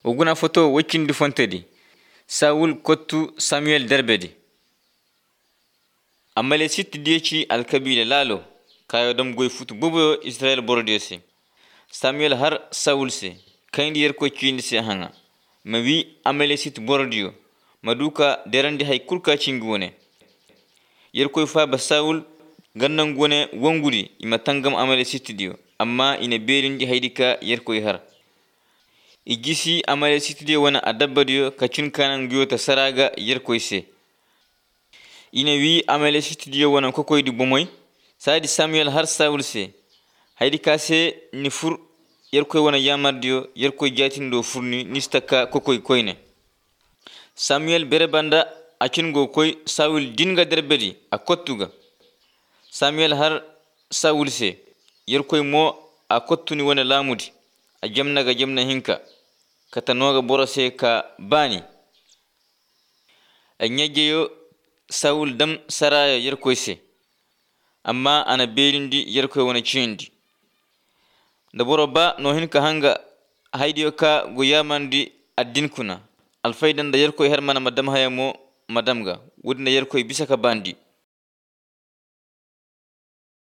Oguna foto wakindi fontedi. Saul kottu Samuel derbedi. Amale sitti dieci alkabile lalo. Kayo dam goy futu bobo Israel bordesi. Samuel har Saul se. Kaindi yer ko chindi se hanga. Mawi amale sitti bordio. Maduka derandi hay kurka chingone. Yer koy fa ba Saul gannan gone wongudi imatangam amale sitti dio. Amma ina berindi haydika yer koy har. Igisi amale sitide wana adabadiyo kachin kanan giyota saraga yerkoise. Ina wi amale sitide wana kokoydi bomoy. Sadi Samuel har Saul se. Haydi kase ni fur yerkoy wana yamardiyo yerkoy jatindo furni nistaka kokoy koyne. Samuel berebanda akingo koy Saul dinga derbedi akottuga. Samuel har Saul se. Yerkoy mo akottuni wana lamudi. Ajamnaga jamna hinka. Katanoga borose ka bani. Anyajeyo Saul dam saraya yerkoise. Amma ana belindi yerkoy wana chindi. Daboro ba no hinka hanga haidiyo ka goyamandi addin kuna. Alfaidan da yerkoy hermana madam hayamo madamga. Wudna yerkoy bisaka bandi.